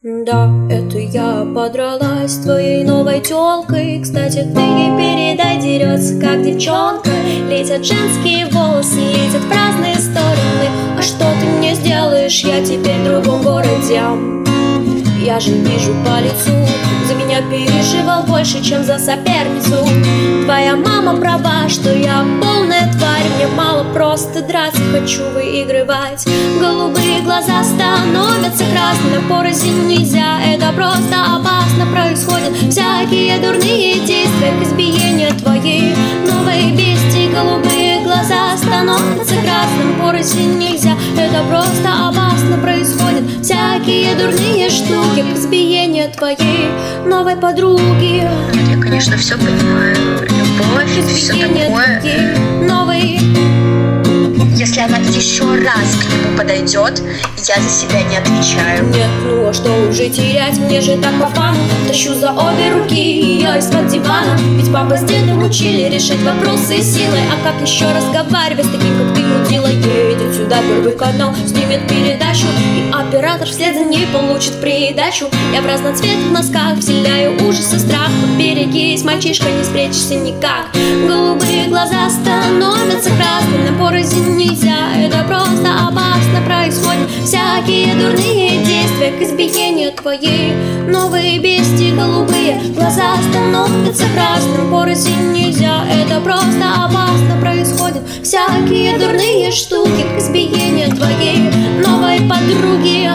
Да, это я подралась с твоей новой тёлкой. Кстати, ты ей передай, дерется как девчонка. Летят женские волосы, летят в разные стороны. А что ты мне сделаешь, я теперь в другом городе. Я же вижу по лицу, за меня переживал больше, чем за соперницу. Твоя мама права, что я полная тварь. Мне мало просто драться, хочу выигрывать. Голубые глаза становятся красными, на порознь нельзя, это просто опасно. Происходят всякие дурные действия к избиению твоей новой бести. Голубые глаза становятся красными, порознь нельзя, это просто опасно. Происходят всякие дурные штуки к избиению твоей новой подруги. Я, конечно, все понимаю. Любовь и все такое. Новый. Если она еще раз к нему подойдет, я за себя не отвечаю. Нет, ну а что уже терять, мне же так по фану. Тащу за обе руки ее из-под дивана. Ведь папа с дедом учили решать вопросы силой. А как еще разговаривать с таким, как ты, мудила? Едет сюда Первый канал, снимет передачу, и оператор вслед за ней получит придачу. Я в разноцветных носках вселяю ужас и страх. Поберегись, мальчишка, не спрячешься никак. Голубые глаза становятся красными, на порознь нельзя, это просто опасно. Происходят всякие дурные действия к избиению твоей новой бести. Голубые глаза становятся красным, порознь нельзя, это просто опасно. Происходят всякие дурные штуки к избиению твоей новой подруги.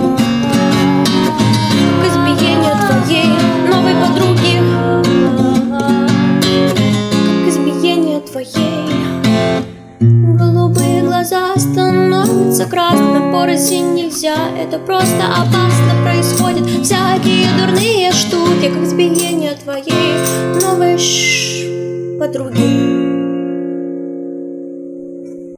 К избиению твоей новой подруги. К избиению твоей. Голубые глаза становятся красными, порознь нельзя, это просто опасно. Происходят всякие дурные штуки к избиению твоей новой подруги.